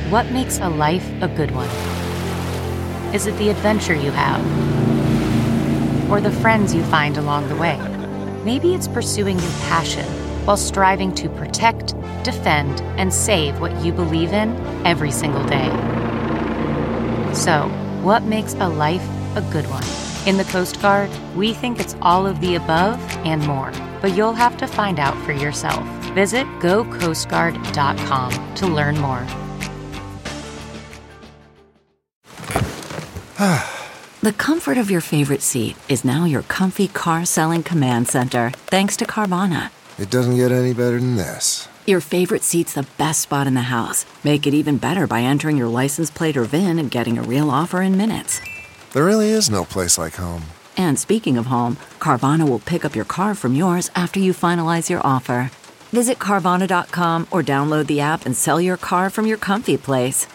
What makes a life a good one? Is it the adventure you have? Or the friends you find along the way? Maybe it's pursuing your passion while striving to protect, defend, and save what you believe in every single day. So, what makes a life a good one? In the Coast Guard, we think it's all of the above and more, but you'll have to find out for yourself. Visit gocoastguard.com to learn more. The comfort of your favorite seat is now your comfy car-selling command center, thanks to Carvana. It doesn't get any better than this. Your favorite seat's the best spot in the house. Make it even better by entering your license plate or VIN and getting a real offer in minutes. There really is no place like home. And speaking of home, Carvana will pick up your car from yours after you finalize your offer. Visit Carvana.com or download the app and sell your car from your comfy place.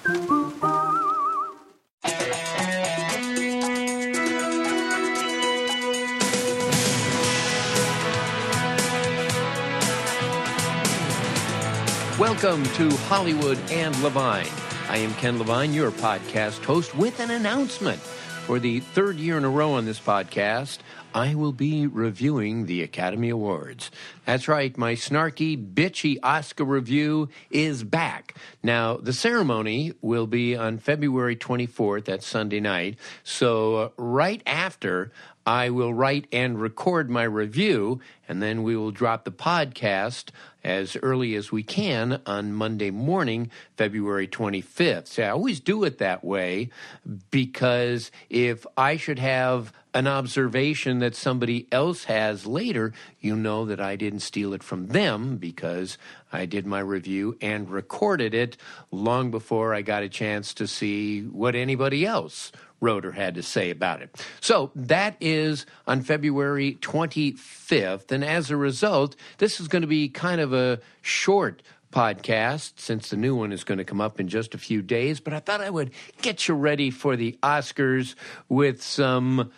Welcome to Hollywood and Levine. I am Ken Levine, your podcast host, with an announcement. For the third year in a row on this podcast, I will be reviewing the Academy Awards. That's right, my snarky, bitchy Oscar review is back. Now, the ceremony will be on February 24th, that's Sunday night. So right after, I will write and record my review, and then we will drop the podcast as early as we can on Monday morning, February 25th. So I always do it that way because if I should have an observation that somebody else has later, you know that I didn't steal it from them because I did my review and recorded it long before I got a chance to see what anybody else wrote or had to say about it. So that is on February 25th. And as a result, this is going to be kind of a short podcast since the new one is going to come up in just a few days. But I thought I would get you ready for the Oscars with some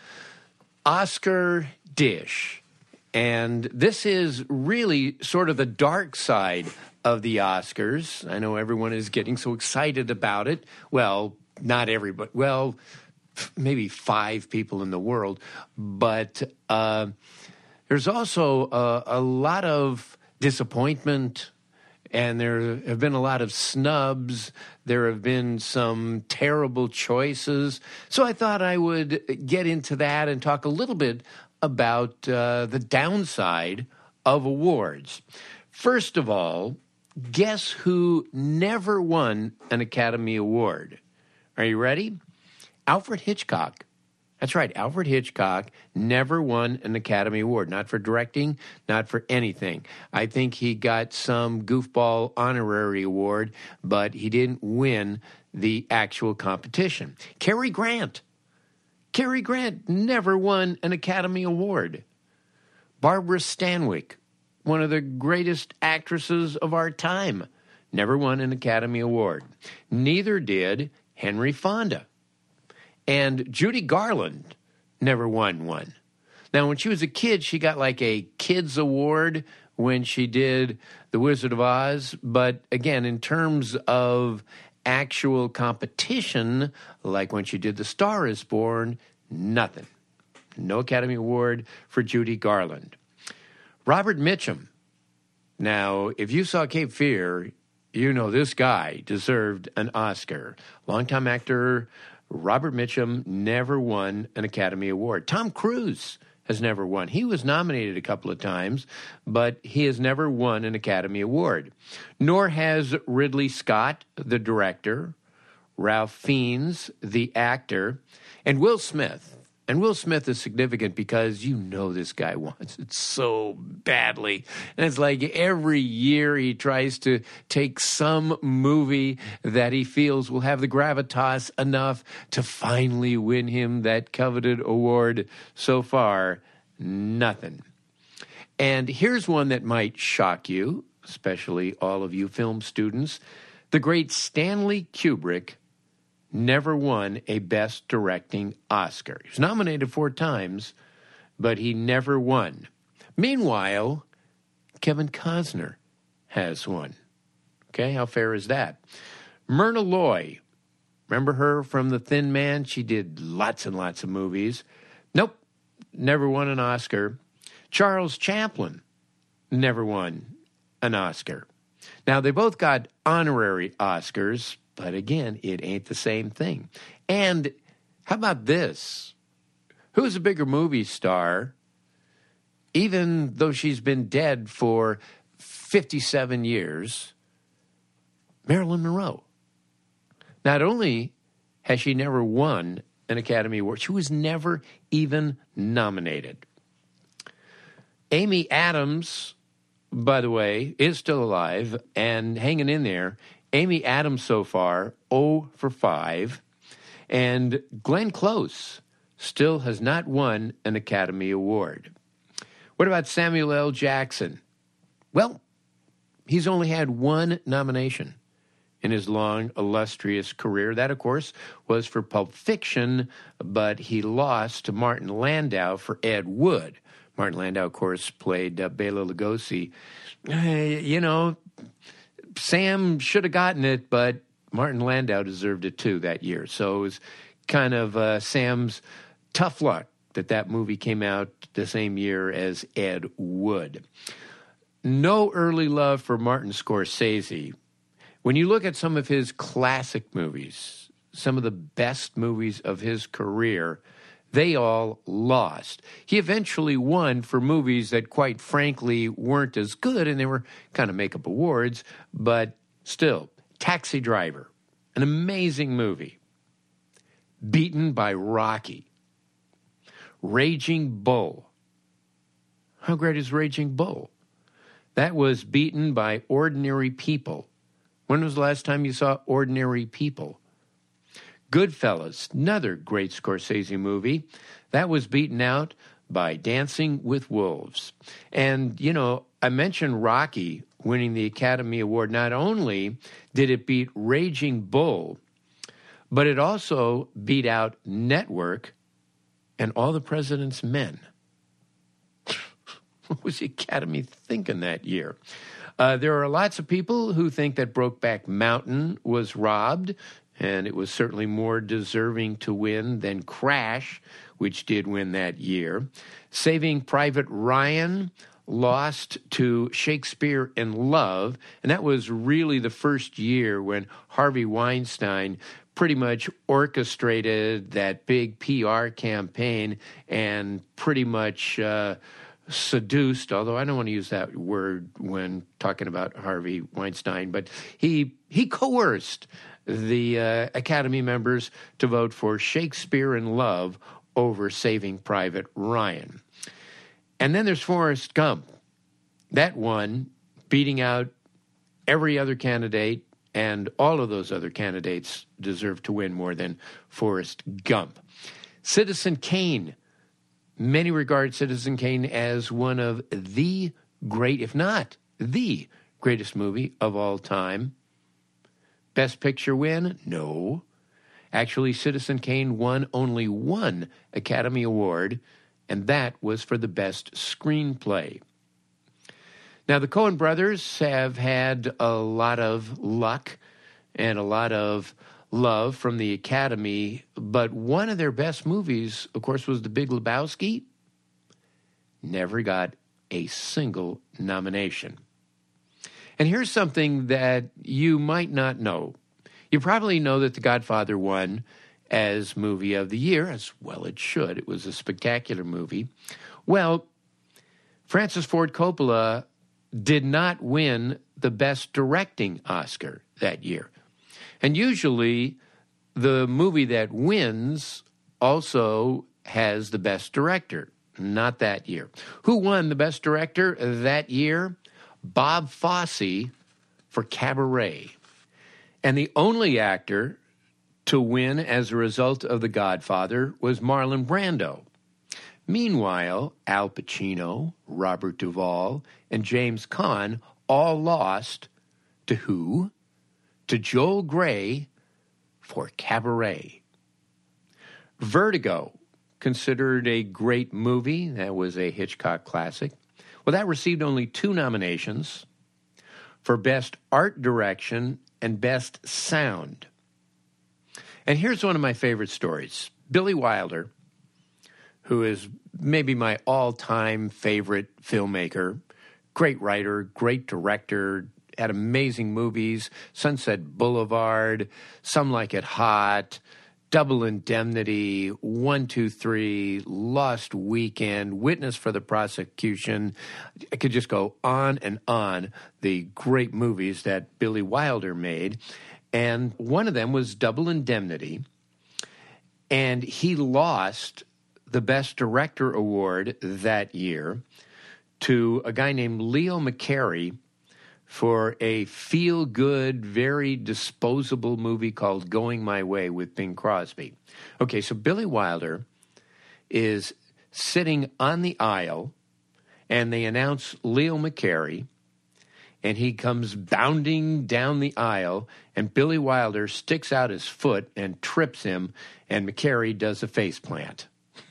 Oscar dish. And this is really sort of the dark side of the Oscars. I know everyone is getting so excited about it. Well, not everybody. Well, maybe 5 people in the world, but there's also a lot of disappointment, and there have been a lot of snubs. There have been some terrible choices. So I thought I would get into that and talk a little bit about the downside of awards. First of all, guess who never won an Academy Award? Are you ready? Alfred Hitchcock. That's right, Alfred Hitchcock never won an Academy Award, not for directing, not for anything. I think he got some goofball honorary award, but he didn't win the actual competition. Cary Grant. Cary Grant never won an Academy Award. Barbara Stanwyck, one of the greatest actresses of our time, never won an Academy Award. Neither did Henry Fonda. And Judy Garland never won one. Now, when she was a kid, she got like a Kids Award when she did The Wizard of Oz. But again, in terms of actual competition, like when she did The Star is Born, nothing. No Academy Award for Judy Garland. Robert Mitchum. Now, if you saw Cape Fear, you know this guy deserved an Oscar. Longtime actor Robert Mitchum never won an Academy Award. Tom Cruise has never won. He was nominated a couple of times, but he has never won an Academy Award. Nor has Ridley Scott, the director, Ralph Fiennes, the actor, and Will Smith. And Will Smith is significant because you know this guy wants it so badly. And it's like every year he tries to take some movie that he feels will have the gravitas enough to finally win him that coveted award. So far, nothing. And here's one that might shock you, especially all of you film students. The great Stanley Kubrick never won a Best Directing Oscar. He was nominated 4 times, but he never won. Meanwhile, Kevin Costner has one. Okay, how fair is that? Myrna Loy, remember her from The Thin Man? She did lots and lots of movies. Nope, never won an Oscar. Charles Chaplin never won an Oscar. Now, they both got honorary Oscars, but again, it ain't the same thing. And how about this? Who's a bigger movie star, even though she's been dead for 57 years? Marilyn Monroe. Not only has she never won an Academy Award, she was never even nominated. Amy Adams, by the way, is still alive and hanging in there. Amy Adams so far, 0 for 5. And Glenn Close still has not won an Academy Award. What about Samuel L. Jackson? Well, he's only had one nomination in his long, illustrious career. That, of course, was for Pulp Fiction, but he lost to Martin Landau for Ed Wood. Martin Landau, of course, played Bela Lugosi. Sam should have gotten it, but Martin Landau deserved it too that year. So it was kind of Sam's tough luck that movie came out the same year as Ed Wood. No early love for Martin Scorsese. When you look at some of his classic movies, some of the best movies of his career, they all lost. He eventually won for movies that, quite frankly, weren't as good, and they were kind of make-up awards, but still, Taxi Driver, an amazing movie. Beaten by Rocky. Raging Bull. How great is Raging Bull? That was beaten by Ordinary People. When was the last time you saw Ordinary People? Goodfellas, another great Scorsese movie. That was beaten out by Dancing with Wolves. And, I mentioned Rocky winning the Academy Award. Not only did it beat Raging Bull, but it also beat out Network and All the President's Men. What was the Academy thinking that year? There are lots of people who think that Brokeback Mountain was robbed, and it was certainly more deserving to win than Crash, which did win that year. Saving Private Ryan lost to Shakespeare in Love, and that was really the first year when Harvey Weinstein pretty much orchestrated that big PR campaign and pretty much seduced, although I don't want to use that word when talking about Harvey Weinstein, but he coerced the Academy members to vote for Shakespeare in Love over Saving Private Ryan. And then there's Forrest Gump. That won, beating out every other candidate, and all of those other candidates deserve to win more than Forrest Gump. Citizen Kane. Many regard Citizen Kane as one of the great, if not the greatest movie of all time. Best Picture win? No. Actually, Citizen Kane won only one Academy Award, and that was for the Best Screenplay. Now, the Coen brothers have had a lot of luck and a lot of love from the Academy, but one of their best movies, of course, was The Big Lebowski. Never got a single nomination. And here's something that you might not know. You probably know that The Godfather won as Movie of the Year, as well it should. It was a spectacular movie. Well, Francis Ford Coppola did not win the Best Directing Oscar that year. And usually, the movie that wins also has the Best Director. Not that year. Who won the Best Director that year? Bob Fosse for Cabaret. And the only actor to win as a result of The Godfather was Marlon Brando. Meanwhile, Al Pacino, Robert Duvall, and James Caan all lost to who? To Joel Grey for Cabaret. Vertigo, considered a great movie. That was a Hitchcock classic. Well, that received only 2 nominations. for Best Art Direction and Best Sound. And here's one of my favorite stories. Billy Wilder, who is maybe my all-time favorite filmmaker, great writer, great director, had amazing movies, Sunset Boulevard, Some Like It Hot, Double Indemnity, 1, 2, 3, Lost Weekend, Witness for the Prosecution. I could just go on and on, the great movies that Billy Wilder made. And one of them was Double Indemnity. And he lost the Best Director award that year to a guy named Leo McCarey for a feel-good, very disposable movie called Going My Way with Bing Crosby. Okay, so Billy Wilder is sitting on the aisle, and they announce Leo McCarey, and he comes bounding down the aisle, and Billy Wilder sticks out his foot and trips him, and McCarey does a faceplant.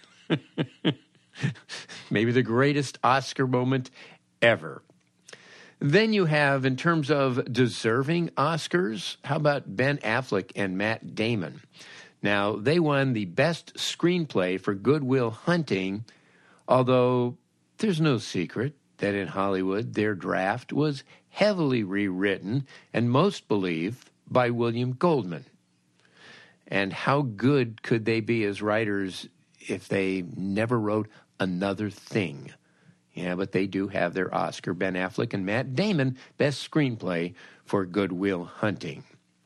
Maybe the greatest Oscar moment ever. Then you have, in terms of deserving Oscars, how about Ben Affleck and Matt Damon? Now, they won the Best Screenplay for Good Will Hunting, although there's no secret that in Hollywood their draft was heavily rewritten, and most believe by William Goldman. And how good could they be as writers if they never wrote another thing? Yeah, but they do have their Oscar. Ben Affleck and Matt Damon, Best Screenplay for Good Will Hunting.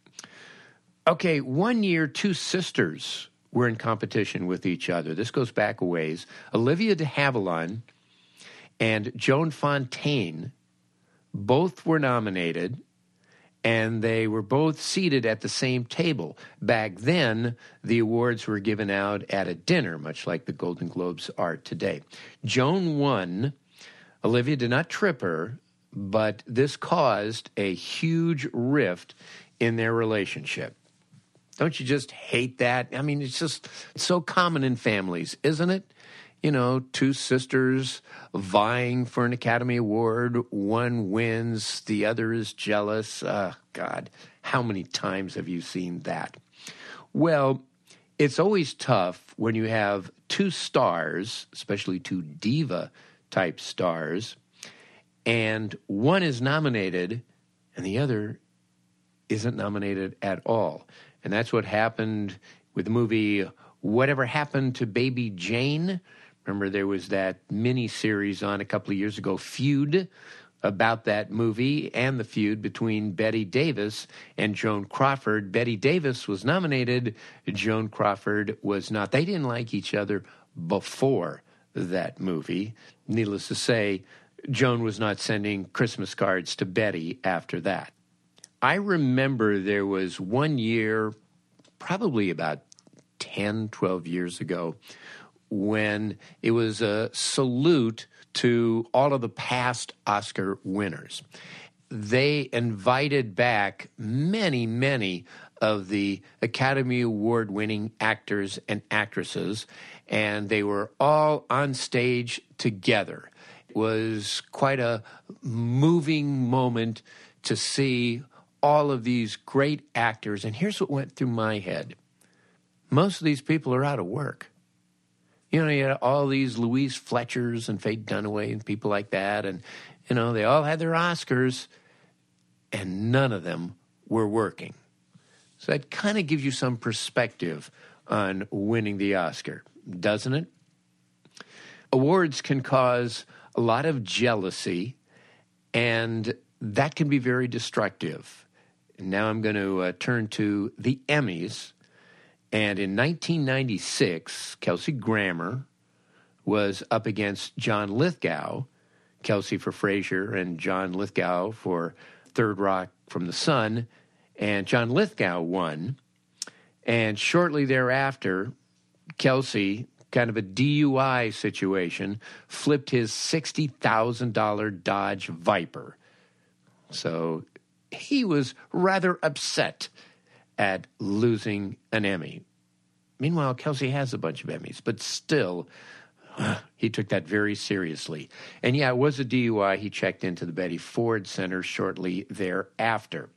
Okay, one year, two sisters were in competition with each other. This goes back a ways. Olivia de Havilland and Joan Fontaine both were nominated, and they were both seated at the same table. Back then, the awards were given out at a dinner, much like the Golden Globes are today. Joan won. Olivia did not trip her, but this caused a huge rift in their relationship. Don't you just hate that? I mean, it's so common in families, isn't it? You know, two sisters vying for an Academy Award. One wins, the other is jealous. God, how many times have you seen that? Well, it's always tough when you have two stars, especially two diva-type stars, and one is nominated and the other isn't nominated at all. And that's what happened with the movie Whatever Happened to Baby Jane. Remember, there was that mini-series on a couple of years ago, Feud, about that movie and the feud between Bette Davis and Joan Crawford. Bette Davis was nominated. Joan Crawford was not. They didn't like each other before that movie. Needless to say, Joan was not sending Christmas cards to Bette after that. I remember there was one year, probably about 10, 12 years ago, when it was a salute to all of the past Oscar winners. They invited back many, many of the Academy Award-winning actors and actresses, and they were all on stage together. It was quite a moving moment to see all of these great actors, and here's what went through my head. Most of these people are out of work. You know, you had all these Louise Fletchers and Faye Dunaway and people like that, and, you know, they all had their Oscars, and none of them were working. So that kind of gives you some perspective on winning the Oscar, doesn't it? Awards can cause a lot of jealousy, and that can be very destructive. Now I'm going to turn to the Emmys. And in 1996, Kelsey Grammer was up against John Lithgow, Kelsey for Frasier and John Lithgow for Third Rock from the Sun, and John Lithgow won. And shortly thereafter, Kelsey, kind of a DUI situation, flipped his $60,000 Dodge Viper. So he was rather upset at losing an Emmy. Meanwhile, Kelsey has a bunch of Emmys, but still, He took that very seriously. And yeah, it was a DUI. He checked into the Betty Ford Center shortly thereafter.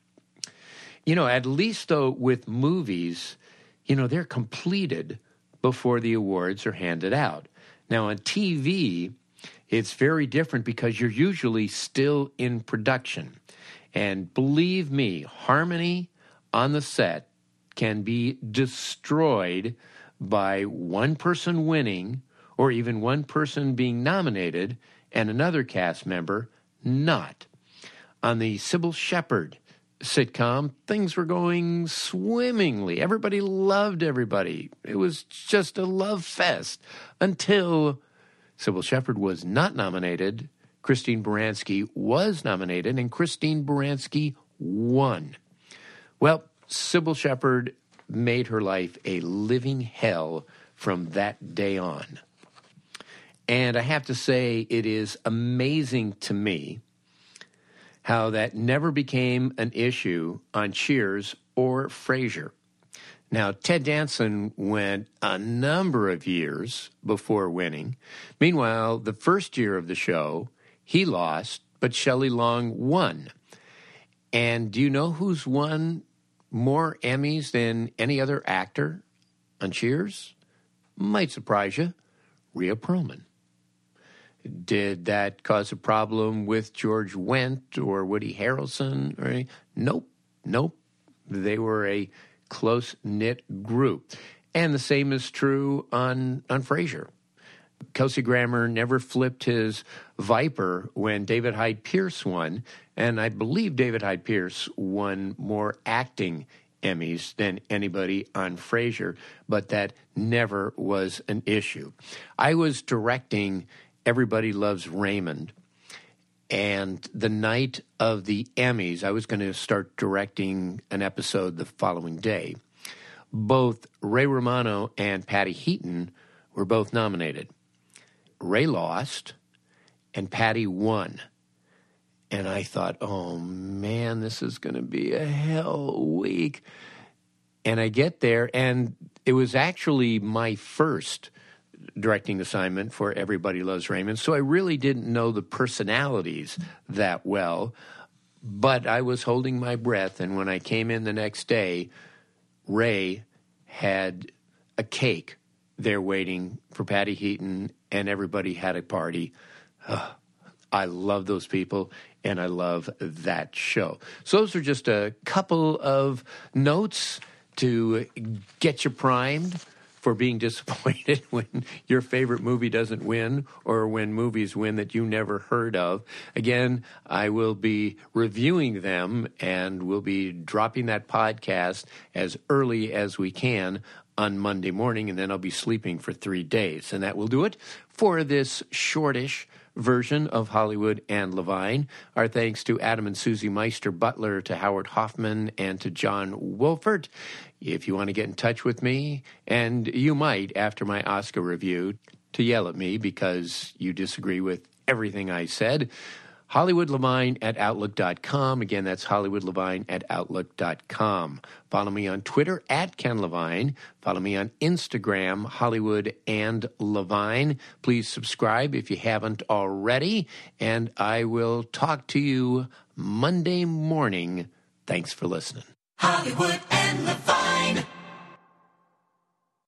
At least though with movies, they're completed before the awards are handed out. Now on TV, it's very different because you're usually still in production. And believe me, harmony on the set can be destroyed by one person winning or even one person being nominated and another cast member not. On the Sybil Shepherd sitcom, things were going swimmingly. Everybody loved everybody. It was just a love fest until Sybil Shepherd was not nominated. Christine Baranski was nominated, and Christine Baranski won. Well, Sybil Shepherd made her life a living hell from that day on. And I have to say, it is amazing to me how that never became an issue on Cheers or Frasier. Now, Ted Danson went a number of years before winning. Meanwhile, the first year of the show, he lost, but Shelley Long won. And do you know who's won more Emmys than any other actor on Cheers? Might surprise you, Rhea Perlman. Did that cause a problem with George Wendt or Woody Harrelson? Nope. They were a close-knit group. And the same is true on Frasier. Kelsey Grammer never flipped his Viper when David Hyde Pierce won, and I believe David Hyde Pierce won more acting Emmys than anybody on Frasier, but that never was an issue. I was directing Everybody Loves Raymond, and the night of the Emmys, I was going to start directing an episode the following day. Both Ray Romano and Patty Heaton were both nominated. Ray lost, and Patty won. And I thought, oh, man, this is going to be a hell week. And I get there, and it was actually my first directing assignment for Everybody Loves Raymond, so I really didn't know the personalities that well, but I was holding my breath, and when I came in the next day, Ray had a cake there waiting for Patty Heaton, and everybody had a party. I love those people, and I love that show. So those are just a couple of notes to get you primed for being disappointed when your favorite movie doesn't win or when movies win that you never heard of. Again, I will be reviewing them and we'll be dropping that podcast as early as we can on Monday morning, and then I'll be sleeping for 3 days. And that will do it for this shortish version of Hollywood and Levine. Our thanks to Adam and Susie Meister Butler, to Howard Hoffman, and to John Wolfert. If you want to get in touch with me, and you might after my Oscar review, to yell at me because you disagree with everything I said, HollywoodLevine@Outlook.com. Again, that's HollywoodLevine@Outlook.com. Follow me on Twitter @Ken Levine. Follow me on Instagram, Hollywood and Levine. Please subscribe if you haven't already, and I will talk to you Monday morning. Thanks for listening. Hollywood and Levine.